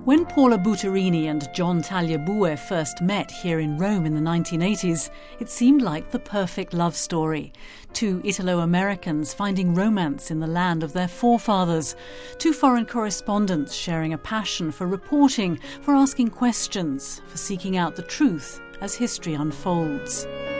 When Paula Butterini and John Tagliabue first met here in Rome in the 1980s, it seemed like the perfect love story. Two Italo-Americans finding romance in the land of their forefathers. Two foreign correspondents sharing a passion for reporting, for asking questions, for seeking out the truth as history unfolds.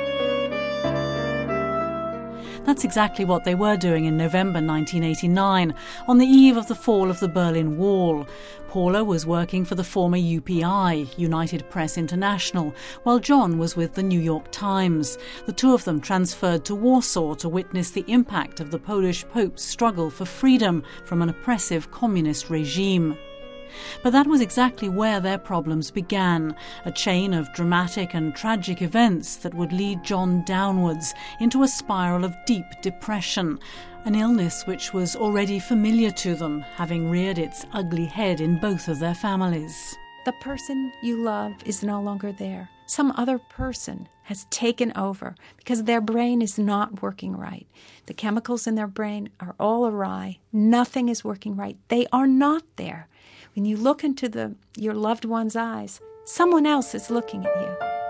That's exactly what they were doing in November 1989, on the eve of the fall of the Berlin Wall. Paula was working for the former UPI, United Press International, while John was with the New York Times. The two of them transferred to Warsaw to witness the impact of the Polish Pope's struggle for freedom from an oppressive communist regime. But that was exactly where their problems began, a chain of dramatic and tragic events that would lead John downwards into a spiral of deep depression, an illness which was already familiar to them, having reared its ugly head in both of their families. The person you love is no longer there. Some other person has taken over because their brain is not working right. The chemicals in their brain are all awry. Nothing is working right. They are not there. When you look into your loved one's eyes, someone else is looking at you.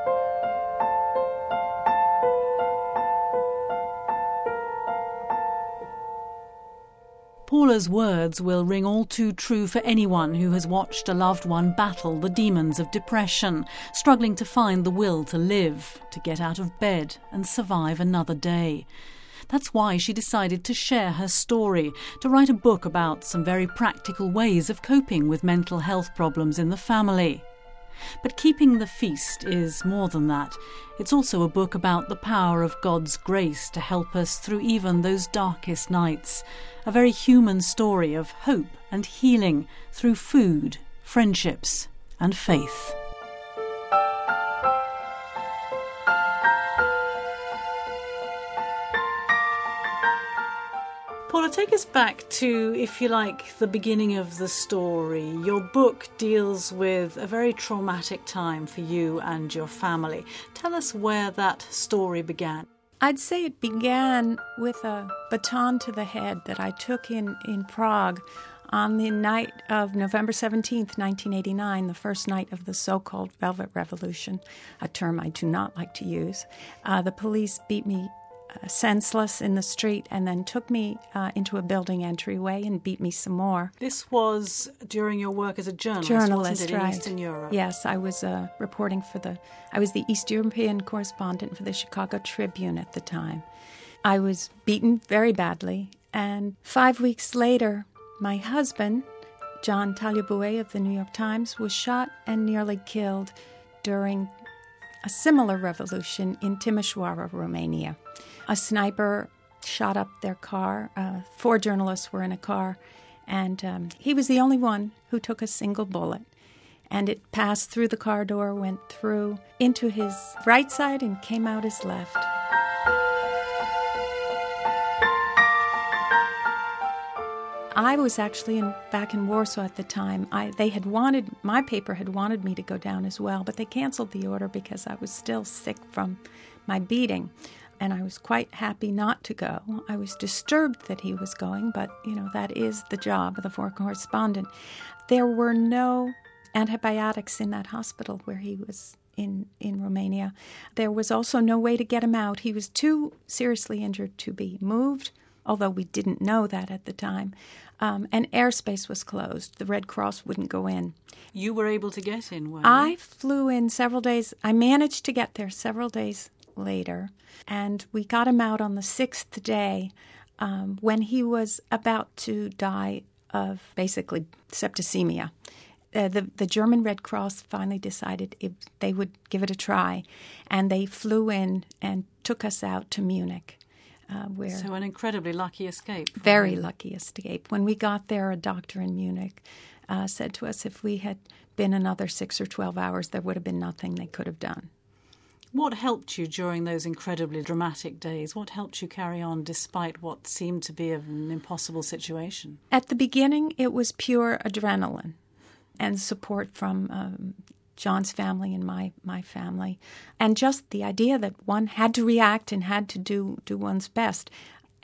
Paula's words will ring all too true for anyone who has watched a loved one battle the demons of depression, struggling to find the will to live, to get out of bed and survive another day. That's why she decided to share her story, to write a book about some very practical ways of coping with mental health problems in the family. But Keeping the Feast is more than that. It's also a book about the power of God's grace to help us through even those darkest nights. A very human story of hope and healing through food, friendships and faith. Paula, take us back to, if you like, the beginning of the story. Your book deals with a very traumatic time for you and your family. Tell us where that story began. I'd say it began with a baton to the head that I took in Prague on the night of November 17th, 1989, the first night of the so-called Velvet Revolution, a term I do not like to use. The police beat me senseless in the street and then took me into a building entryway and beat me some more. This was during your work as a journalist, wasn't it, in right. Eastern Europe? Yes, I was reporting I was the East European correspondent for the Chicago Tribune at the time. I was beaten very badly, and 5 weeks later, my husband, John Tagliabue of the New York Times, was shot and nearly killed during a similar revolution in Timișoara, Romania. A sniper shot up their car. 4 journalists were in a car, and he was the only one who took a single bullet. And it passed through the car door, went through into his right side, and came out his left. I was actually back in Warsaw at the time. My paper had wanted me to go down as well, but they canceled the order because I was still sick from my beating. And I was quite happy not to go. I was disturbed that he was going, but, that is the job of the foreign correspondent. There were no antibiotics in that hospital where he was in Romania. There was also no way to get him out. He was too seriously injured to be moved, although we didn't know that at the time. And airspace was closed. The Red Cross wouldn't go in. You were able to get in, weren't you? I flew in several days. I managed to get there several days later, and we got him out on the 6th day when he was about to die of basically septicemia. The German Red Cross finally decided they would give it a try, and they flew in and took us out to Munich. So an incredibly lucky escape. Very lucky escape. When we got there, a doctor in Munich said to us if we had been another 6 or 12 hours, there would have been nothing they could have done. What helped you during those incredibly dramatic days? What helped you carry on despite what seemed to be an impossible situation? At the beginning, it was pure adrenaline and support from John's family and my family, and just the idea that one had to react and had to do one's best.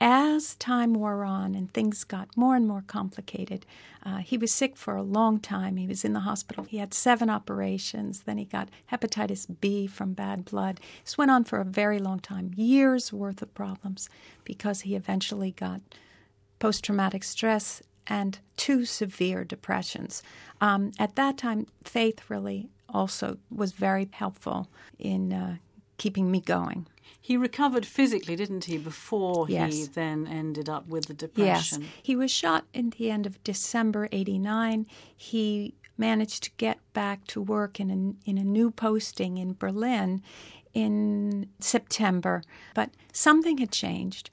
as time wore on and things got more and more complicated, he was sick for a long time. He was in the hospital. He had 7 operations. Then he got hepatitis B from bad blood. This went on for a very long time, years' worth of problems, because he eventually got post-traumatic stress and 2 severe depressions. At that time, faith really also was very helpful in keeping me going. He recovered physically, didn't he, before Yes. he then ended up with the depression? Yes. He was shot in the end of December 1989. He managed to get back to work in a new posting in Berlin in September. But something had changed.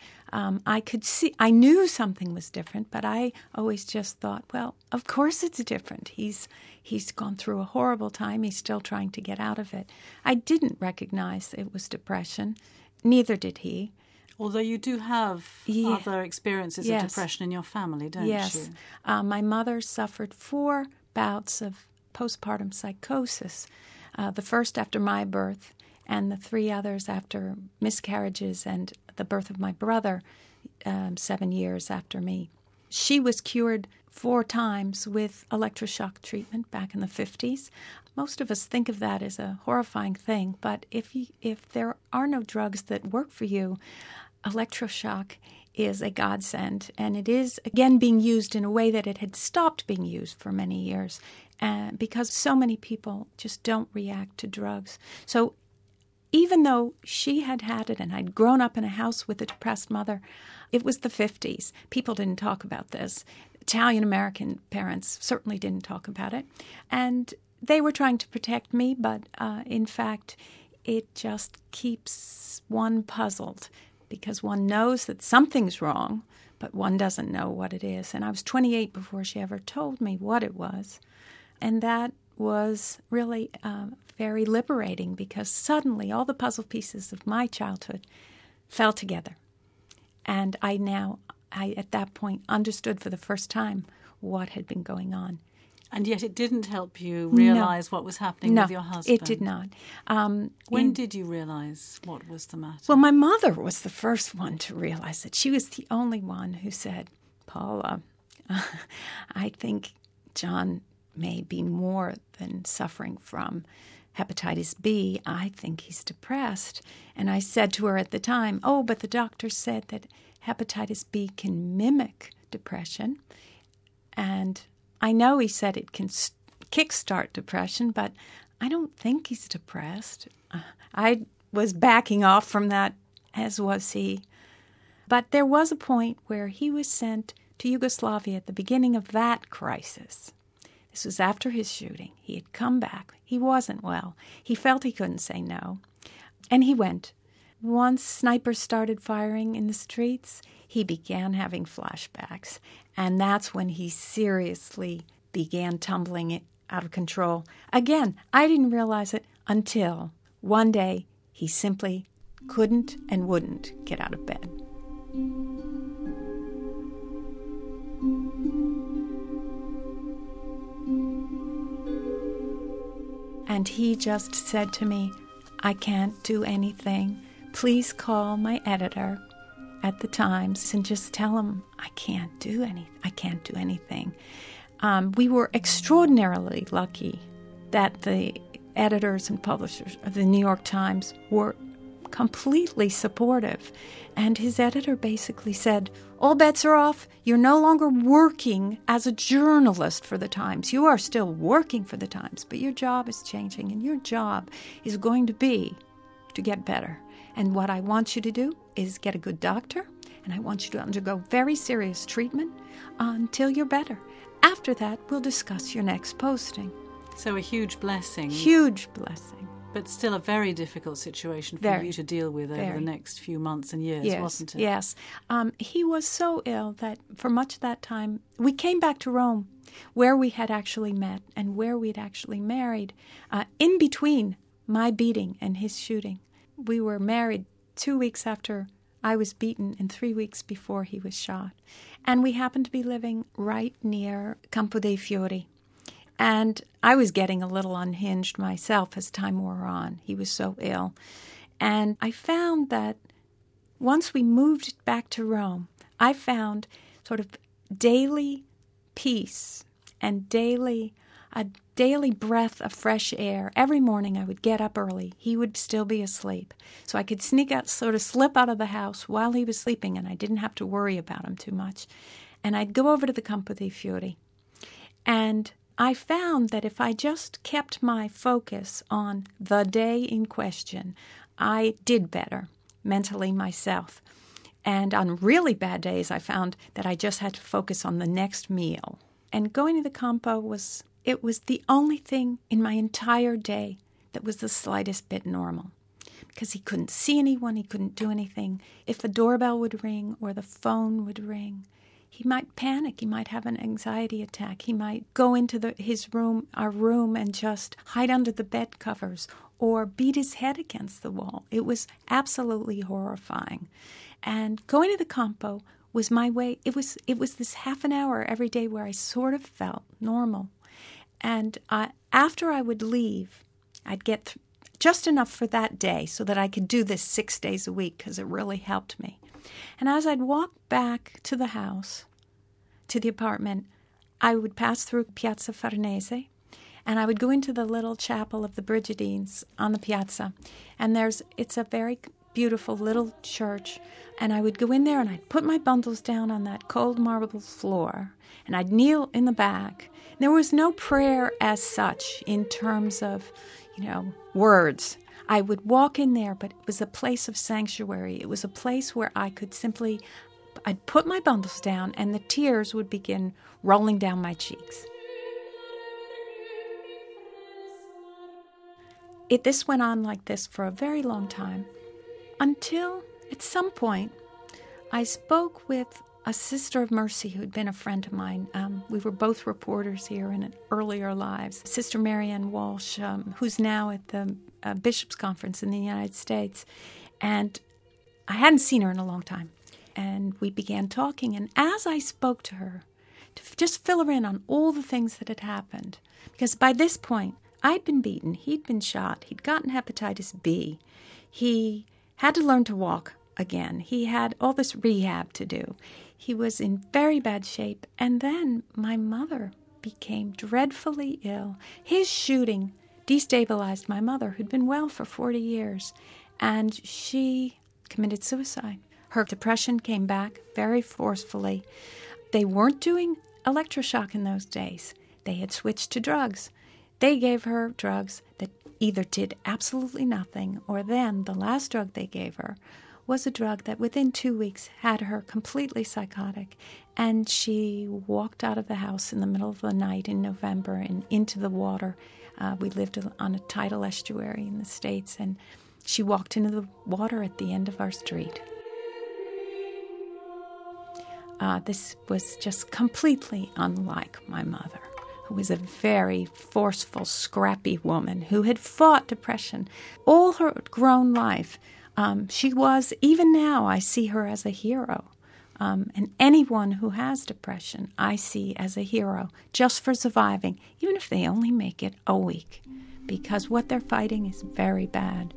I knew something was different, but I always just thought, well, of course it's different. He's gone through a horrible time. He's still trying to get out of it. I didn't recognize it was depression. Neither did he. Although you do have other experiences Yes. of depression in your family, don't Yes. you? My mother suffered 4 bouts of postpartum psychosis, the first after my birth and the 3 others after miscarriages and the birth of my brother 7 years after me. She was cured 4 times with electroshock treatment back in the 50s. Most of us think of that as a horrifying thing, but if there are no drugs that work for you, electroshock is a godsend, and it is, again, being used in a way that it had stopped being used for many years, because so many people just don't react to drugs. So even though she had it and I'd grown up in a house with a depressed mother, it was the 50s. People didn't talk about this. Italian-American parents certainly didn't talk about it. And they were trying to protect me, but in fact, it just keeps one puzzled because one knows that something's wrong, but one doesn't know what it is. And I was 28 before she ever told me what it was. And that was really very liberating because suddenly all the puzzle pieces of my childhood fell together. And I at that point, understood for the first time what had been going on. And yet it didn't help you realize what was happening with your husband? No, it did not. When did you realize what was the matter? Well, my mother was the first one to realize it. She was the only one who said, Paula, I think John may be more than suffering from hepatitis B. I think he's depressed. And I said to her at the time, oh, but the doctor said that hepatitis B can mimic depression. And I know he said it can kickstart depression, but I don't think he's depressed. I was backing off from that, as was he. But there was a point where he was sent to Yugoslavia at the beginning of that crisis. This was after his shooting. He had come back. He wasn't well. He felt he couldn't say no. And he went. Once snipers started firing in the streets, he began having flashbacks. And that's when he seriously began tumbling out of control. Again, I didn't realize it until one day he simply couldn't and wouldn't get out of bed. And he just said to me, I can't do anything. Please call my editor at the Times and just tell him I can't do anything. We were extraordinarily lucky that the editors and publishers of the New York Times were completely supportive. And his editor basically said, all bets are off. You're no longer working as a journalist for the Times. You are still working for the Times, but your job is changing, and your job is going to be to get better. And what I want you to do is get a good doctor, and I want you to undergo very serious treatment until you're better. After that, we'll discuss your next posting. So a huge blessing. Huge blessing. But still a very difficult situation for you to deal with over the next few months and years, wasn't it? Yes. He was so ill that for much of that time, we came back to Rome, where we had actually met and where we'd actually married, in between my beating and his shooting. We were married 2 weeks after I was beaten and 3 weeks before he was shot. And we happened to be living right near Campo dei Fiori. And I was getting a little unhinged myself as time wore on. He was so ill. And I found that once we moved back to Rome, I found sort of daily peace and a daily breath of fresh air. Every morning I would get up early. He would still be asleep. So I could sneak out, sort of slip out of the house while he was sleeping, and I didn't have to worry about him too much. And I'd go over to the Campo dei Fiori. And I found that if I just kept my focus on the day in question, I did better mentally myself. And on really bad days, I found that I just had to focus on the next meal. And going to the Campo was the only thing in my entire day that was the slightest bit normal. Because he couldn't see anyone, he couldn't do anything. If the doorbell would ring or the phone would ring, he might panic. He might have an anxiety attack. He might go into our room, and just hide under the bed covers or beat his head against the wall. It was absolutely horrifying. And going to the Campo was my way. It was this half an hour every day where I sort of felt normal. And after I would leave, I'd get just enough for that day so that I could do this 6 days a week, because it really helped me. And as I'd walk back to the house, to the apartment, I would pass through Piazza Farnese, and I would go into the little chapel of the Brigidines on the piazza. And it's a very beautiful little church, and I would go in there and I'd put my bundles down on that cold marble floor, and I'd kneel in the back. There was no prayer as such in terms of, words. I would walk in there, but it was a place of sanctuary. It was a place where I could I'd put my bundles down, and the tears would begin rolling down my cheeks. This went on like this for a very long time, until at some point I spoke with a Sister of Mercy who'd been a friend of mine. We were both reporters here in earlier lives. Sister Marianne Walsh, who's now at the Bishops' Conference in the United States. And I hadn't seen her in a long time. And we began talking. And as I spoke to her, to just fill her in on all the things that had happened, because by this point, I'd been beaten, he'd been shot, he'd gotten hepatitis B, he had to learn to walk again, he had all this rehab to do. He was in very bad shape. And then my mother became dreadfully ill. His shooting destabilized my mother, who'd been well for 40 years, and she committed suicide. Her depression came back very forcefully. They weren't doing electroshock in those days. They had switched to drugs. They gave her drugs that either did absolutely nothing, or then the last drug they gave her was a drug that within 2 weeks had her completely psychotic. And she walked out of the house in the middle of the night in November and into the water. We lived on a tidal estuary in the States, and she walked into the water at the end of our street. This was just completely unlike my mother, who was a very forceful, scrappy woman who had fought depression all her grown life. She was, even now, I see her as a hero. And anyone who has depression, I see as a hero, just for surviving, even if they only make it a week, because what they're fighting is very bad.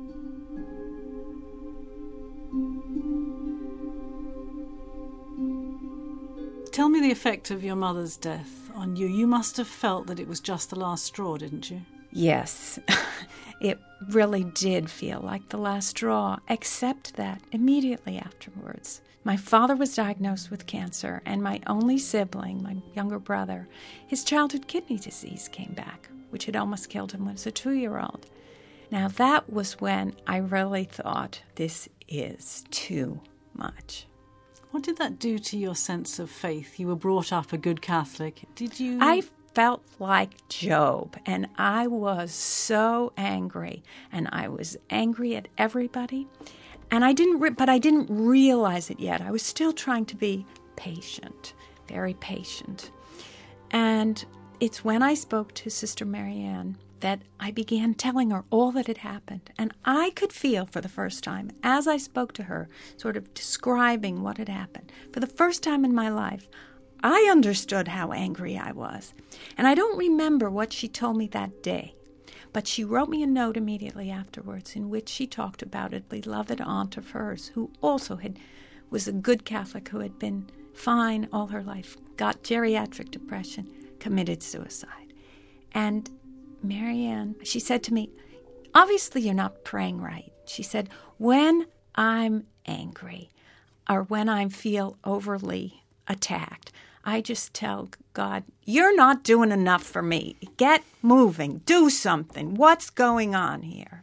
Tell me the effect of your mother's death on you. You must have felt that it was just the last straw, didn't you? Yes, it really did feel like the last straw, except that immediately afterwards, my father was diagnosed with cancer, and my only sibling, my younger brother, his childhood kidney disease came back, which had almost killed him as a 2-year-old. Now that was when I really thought, this is too much. What did that do to your sense of faith? You were brought up a good Catholic. Did you... I felt like Job, and I was so angry, and I was angry at everybody, and I didn't realize it yet. I was still trying to be patient, very patient. And it's when I spoke to Sister Marianne that I began telling her all that had happened. And I could feel for the first time, as I spoke to her, sort of describing what had happened, for the first time in my life, I understood how angry I was. And I don't remember what she told me that day, But she wrote me a note immediately afterwards in which she talked about a beloved aunt of hers who also was a good Catholic who had been fine all her life, got geriatric depression, committed suicide. And Marianne, she said to me, obviously you're not praying right. She said, when I'm angry or when I feel overly attacked, I just tell God, you're not doing enough for me. Get moving. Do something. What's going on here?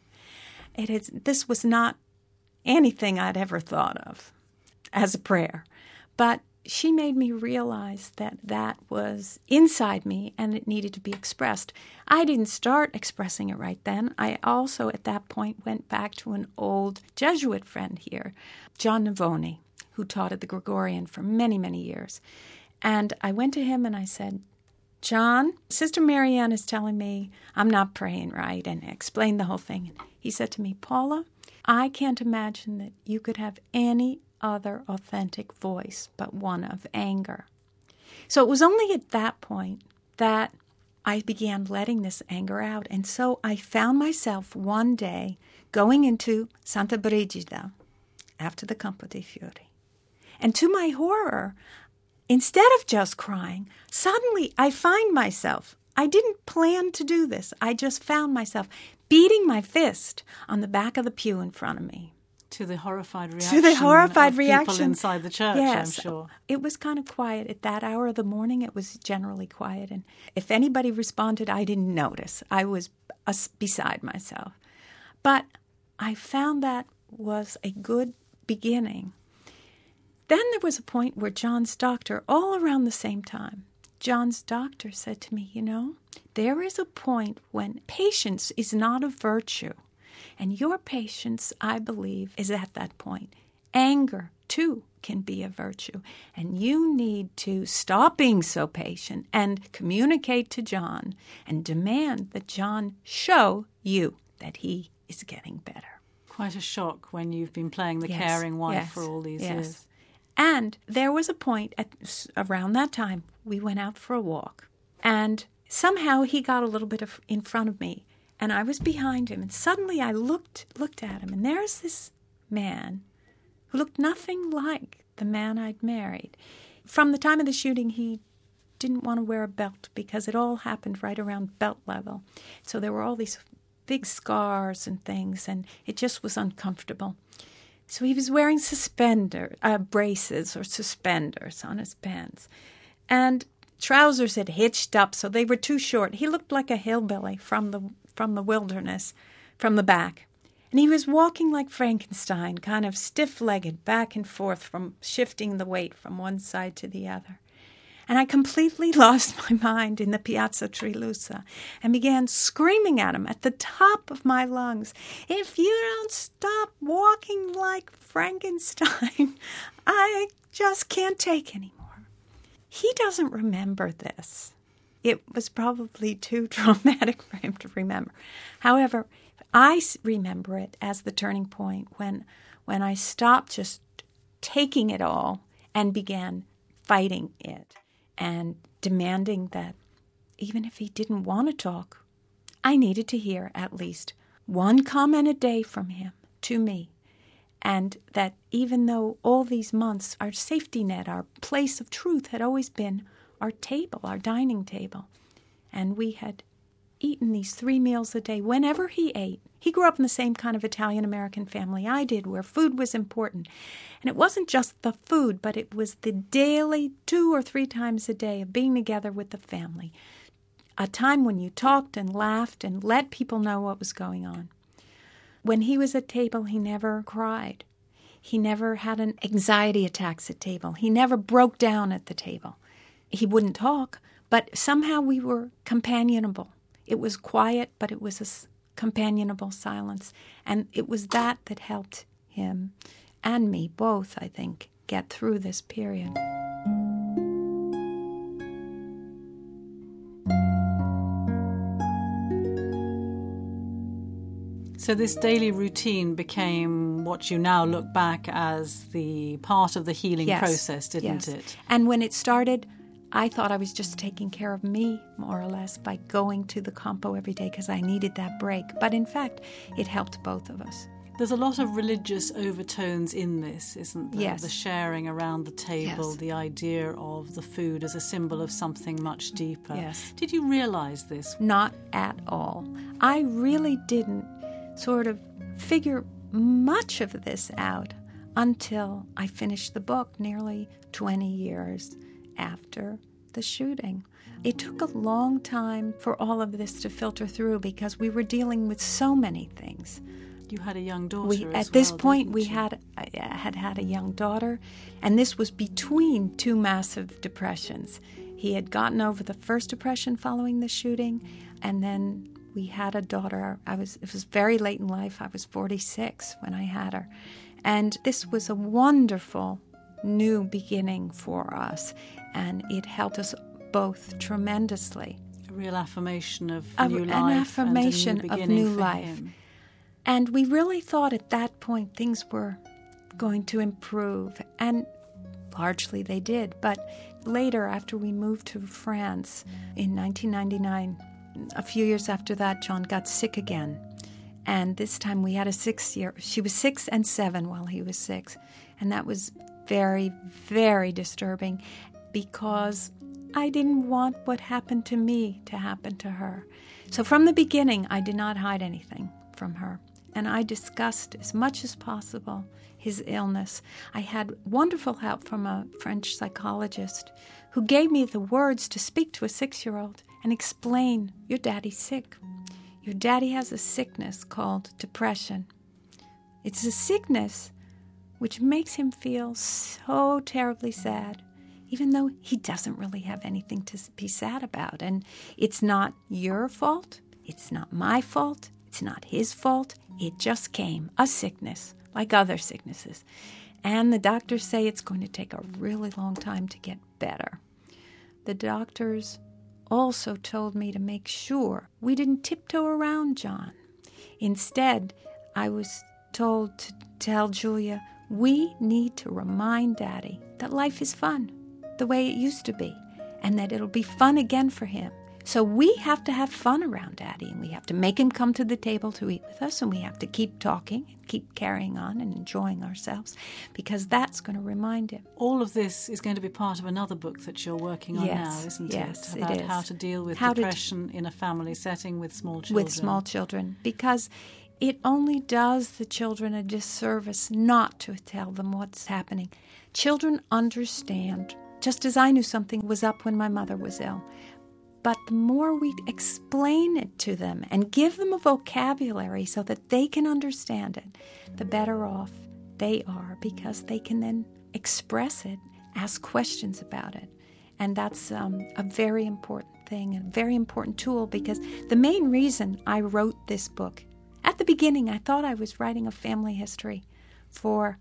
This was not anything I'd ever thought of as a prayer. But she made me realize that was inside me and it needed to be expressed. I didn't start expressing it right then. I also, at that point, went back to an old Jesuit friend here, John Navoni, who taught at the Gregorian for many, many years. And I went to him and I said, John, Sister Marianne is telling me I'm not praying right, and explained the whole thing. And he said to me, Paula, I can't imagine that you could have any other authentic voice but one of anger. So it was only at that point that I began letting this anger out. And so I found myself one day going into Santa Brigida after the Campo dei Fiori. And to my horror, instead of just crying, suddenly I find myself, I didn't plan to do this, I just found myself beating my fist on the back of the pew in front of me. To the horrified reaction people inside the church, yes. I'm sure. It was kind of quiet. At that hour of the morning, it was generally quiet. And if anybody responded, I didn't notice. I was beside myself. But I found that was a good beginning. Then there was a point where John's doctor, all around the same time, John's doctor said to me, there is a point when patience is not a virtue. And your patience, I believe, is at that point. Anger, too, can be a virtue. And you need to stop being so patient and communicate to John and demand that John show you that he is getting better. Quite a shock when you've been playing the caring wife for all these years. And there was a point around that time, we went out for a walk. And somehow he got a little bit in front of me. And I was behind him, and suddenly I looked at him, and there's this man who looked nothing like the man I'd married. From the time of the shooting, he didn't want to wear a belt because it all happened right around belt level. So there were all these big scars and things, and it just was uncomfortable. So he was wearing braces or suspenders on his pants, and trousers had hitched up, so they were too short. He looked like a hillbilly from the wilderness, from the back. And he was walking like Frankenstein, kind of stiff-legged, back and forth, from shifting the weight from one side to the other. And I completely lost my mind in the Piazza Trilussa and began screaming at him at the top of my lungs, if you don't stop walking like Frankenstein, I just can't take anymore. He doesn't remember this. It was probably too traumatic for him to remember. However, I remember it as the turning point when I stopped just taking it all and began fighting it and demanding that even if he didn't want to talk, I needed to hear at least one comment a day from him to me. And that even though all these months, our safety net, our place of truth had always been our table, our dining table. And we had eaten these 3 meals a day whenever he ate. He grew up in the same kind of Italian-American family I did, where food was important. And it wasn't just the food, but it was the daily 2 or 3 times a day of being together with the family. A time when you talked and laughed and let people know what was going on. When he was at table, he never cried. He never had an anxiety attacks at table. He never broke down at the table. He wouldn't talk, but somehow we were companionable. It was quiet, but it was a companionable silence. And it was that helped him and me both, I think, get through this period. So this daily routine became what you now look back as the part of the healing process, didn't it? And when it started, I thought I was just taking care of me, more or less, by going to the Campo every day because I needed that break. But in fact, it helped both of us. There's a lot of religious overtones in this, isn't there? Yes. The sharing around the table, Yes. the idea of the food as a symbol of something much deeper. Yes. Did you realise this? Not at all. I really didn't sort of figure much of this out until I finished the book nearly 20 years after the shooting. It took a long time for all of this to filter through because we were dealing with so many things. You had a young daughter At as this well, point, didn't we you? had a young daughter, and this was between two massive depressions. He had gotten over the first depression following the shooting, and then we had a daughter. It was very late in life. I was 46 when I had her. And this was a wonderful new beginning for us, and it helped us both tremendously. A real affirmation of An new life affirmation and a new of beginning new for life. him. And we really thought at that point things were going to improve, and largely they did. But later, after we moved to France in 1999, a few years after that, John got sick again. And this time we had a 6-year. She was 6 and 7 while he was 6. And that was very, very disturbing because I didn't want what happened to me to happen to her. So from the beginning, I did not hide anything from her. And I discussed as much as possible his illness. I had wonderful help from a French psychologist who gave me the words to speak to a 6-year-old and explain, your daddy's sick. Your daddy has a sickness called depression. It's a sickness which makes him feel so terribly sad, even though he doesn't really have anything to be sad about. And it's not your fault. It's not my fault. It's not his fault. It just came, a sickness, like other sicknesses. And the doctors say it's going to take a really long time to get better. The doctors also told me to make sure we didn't tiptoe around John. Instead, I was told to tell Julia, we need to remind Daddy that life is fun, the way it used to be, and that it'll be fun again for him. So we have to have fun around Daddy, and we have to make him come to the table to eat with us, and we have to keep talking and keep carrying on and enjoying ourselves, because that's going to remind him. All of this is going to be part of another book that you're working on now, isn't yes, it? About it is. how to deal with How depression in a family setting with small children. With small children, because it only does the children a disservice not to tell them what's happening. Children understand, just as I knew something was up when my mother was ill. But the more we explain it to them and give them a vocabulary so that they can understand it, the better off they are, because they can then express it, ask questions about it. And that's a very important thing, and a very important tool, because the main reason I wrote this book, at the beginning I thought I was writing a family history for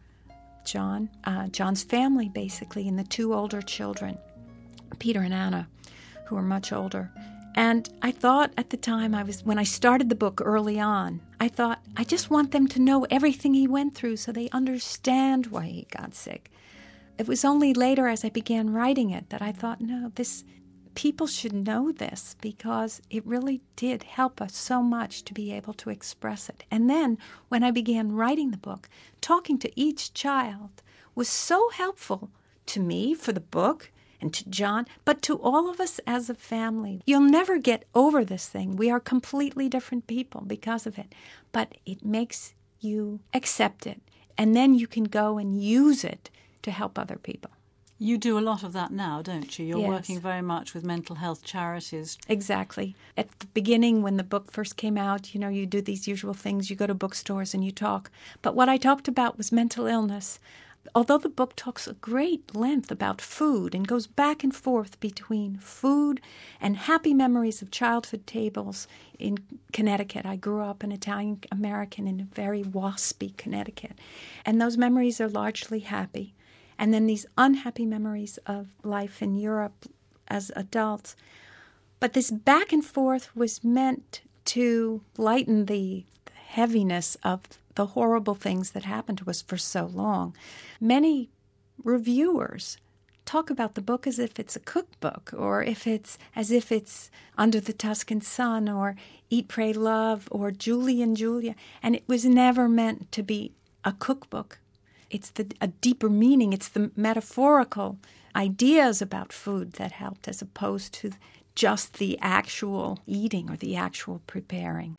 John's family, basically, and the 2 older children, Peter and Anna, who are much older. And I thought at the time, when I started the book early on, I thought, I just want them to know everything he went through so they understand why he got sick. It was only later, as I began writing it, that I thought, no, people should know this, because it really did help us so much to be able to express it. And then when I began writing the book, talking to each child was so helpful to me for the book, and to John, but to all of us as a family. You'll never get over this thing. We are completely different people because of it. But it makes you accept it. And then you can go and use it to help other people. You do a lot of that now, don't you? You're Yes. working very much with mental health charities. Exactly. At the beginning, when the book first came out, you do these usual things. You go to bookstores and you talk. But what I talked about was mental illness. Although the book talks a great length about food and goes back and forth between food and happy memories of childhood tables in Connecticut. I grew up an Italian American in a very waspy Connecticut. And those memories are largely happy. And then these unhappy memories of life in Europe as adults. But this back and forth was meant to lighten the heaviness of the horrible things that happened to us for so long. Many reviewers talk about the book as if it's a cookbook, or as if it's Under the Tuscan Sun, or Eat, Pray, Love, or Julie and Julia. And it was never meant to be a cookbook. It's a deeper meaning. It's the metaphorical ideas about food that helped, as opposed to just the actual eating or the actual preparing.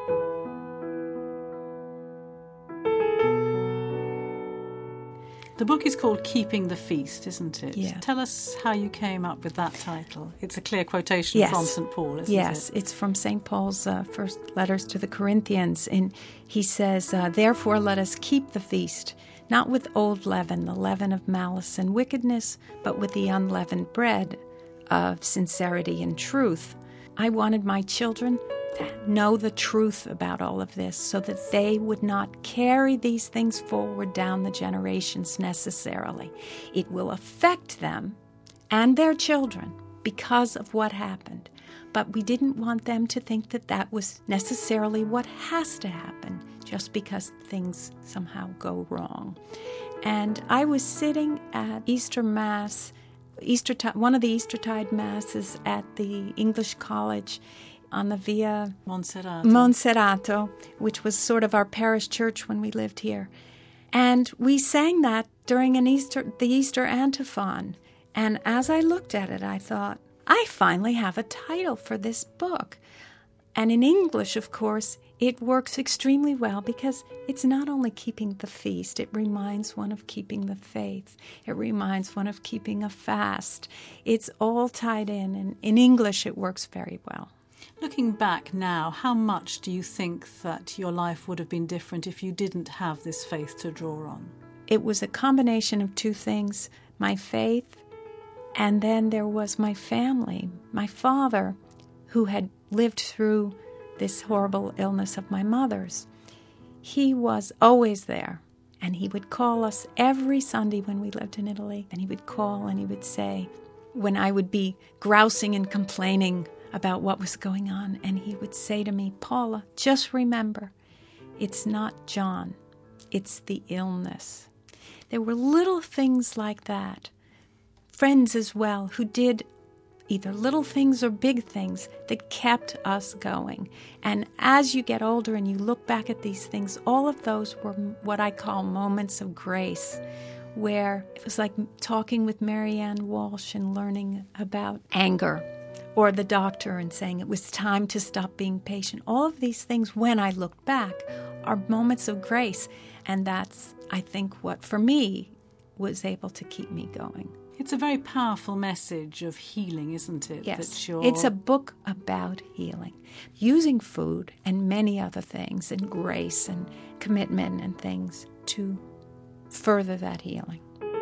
The book is called Keeping the Feast, isn't it? Yes. Tell us how you came up with that title. It's a clear quotation from St. Paul, isn't it? Yes, it's from St. Paul's first letters to the Corinthians. And he says, "Therefore let us keep the feast, not with old leaven, the leaven of malice and wickedness, but with the unleavened bread of sincerity and truth." I wanted my children to know the truth about all of this so that they would not carry these things forward down the generations necessarily. It will affect them and their children because of what happened. But we didn't want them to think that that was necessarily what has to happen just because things somehow go wrong. And I was sitting at Easter Mass, one of the Eastertide Masses at the English College on the Via Monserrato, which was sort of our parish church when we lived here. And we sang that during the Easter antiphon. And as I looked at it, I thought, I finally have a title for this book. And in English, of course, it works extremely well because it's not only keeping the feast, it reminds one of keeping the faith. It reminds one of keeping a fast. It's all tied in, and in English it works very well. Looking back now, how much do you think that your life would have been different if you didn't have this faith to draw on? It was a combination of two things, my faith, and then there was my family. My father, who had lived through this horrible illness of my mother's, he was always there. And he would call us every Sunday when we lived in Italy. And he would call and he would say, when I would be grousing and complaining about what was going on, and he would say to me, "Paula, just remember, it's not John, it's the illness." There were little things like that. Friends as well who did either little things or big things that kept us going. And as you get older and you look back at these things, all of those were what I call moments of grace, where it was like talking with Marianne Walsh and learning about anger, or the doctor and saying it was time to stop being patient. All of these things, when I look back, are moments of grace. And that's, I think, what, for me, was able to keep me going. It's a very powerful message of healing, isn't it? Yes, it's a book about healing, using food and many other things, and grace and commitment and things to further that healing.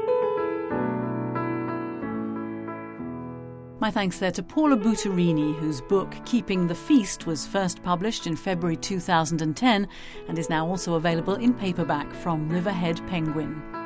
My thanks there to Paula Butterini, whose book Keeping the Feast was first published in February 2010 and is now also available in paperback from Riverhead Penguin.